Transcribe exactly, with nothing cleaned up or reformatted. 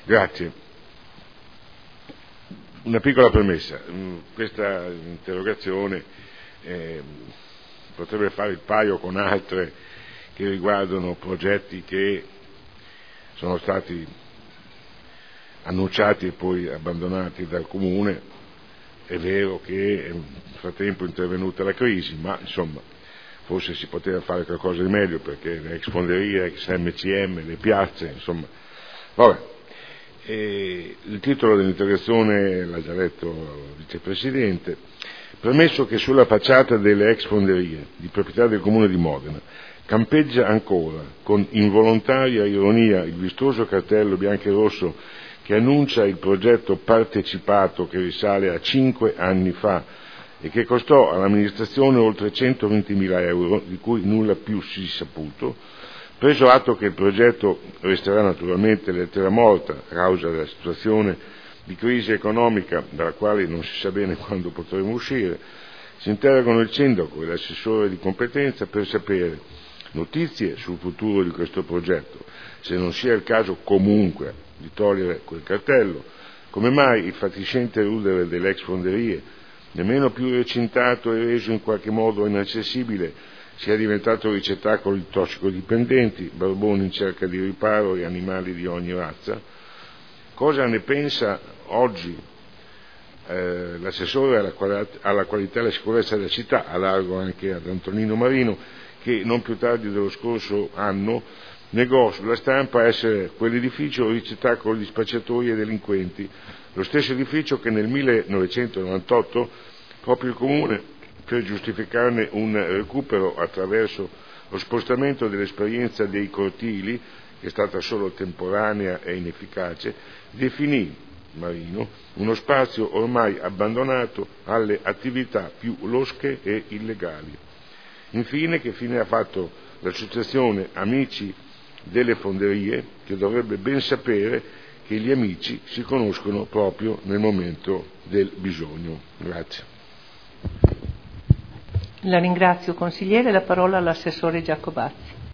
Grazie. Una piccola premessa. Questa interrogazione eh, potrebbe fare il paio con altre che riguardano progetti che sono stati annunciati e poi abbandonati dal Comune. È vero che nel frattempo è intervenuta la crisi, ma insomma forse si poteva fare qualcosa di meglio, perché le ex fonderie, ex M C M, le piazze, insomma, vabbè. E il titolo dell'interrogazione l'ha già letto il vicepresidente. Premesso che sulla facciata delle ex fonderie di proprietà del Comune di Modena campeggia ancora con involontaria ironia il vistoso cartello bianco e rosso che annuncia il progetto partecipato che risale a cinque anni fa e che costò all'amministrazione oltre centoventimila euro, di cui nulla più si è saputo, preso atto che il progetto resterà naturalmente lettera morta a causa della situazione di crisi economica dalla quale non si sa bene quando potremo uscire, si interrogano il sindaco e l'assessore di competenza per sapere notizie sul futuro di questo progetto, se non sia il caso comunque di togliere quel cartello, come mai il fatiscente rudere delle ex fonderie, nemmeno più recintato e reso in qualche modo inaccessibile, sia diventato ricettacolo di tossicodipendenti, barboni in cerca di riparo e animali di ogni razza. Cosa ne pensa oggi eh, l'assessore alla, qual- alla qualità e alla sicurezza della città, allargo anche ad Antonino Marino, che non più tardi dello scorso anno negò sulla stampa essere quell'edificio ricettacolo di spacciatori e delinquenti, lo stesso edificio che nel millenovecentonovantotto proprio il Comune, per giustificarne un recupero attraverso lo spostamento dell'esperienza dei cortili, che è stata solo temporanea e inefficace, definì Marino uno spazio ormai abbandonato alle attività più losche e illegali. Infine, che fine ha fatto l'associazione Amici delle Fonderie, che dovrebbe ben sapere che gli amici si conoscono proprio nel momento del bisogno. Grazie. La ringrazio consigliere, la parola all'assessore Giacobazzi.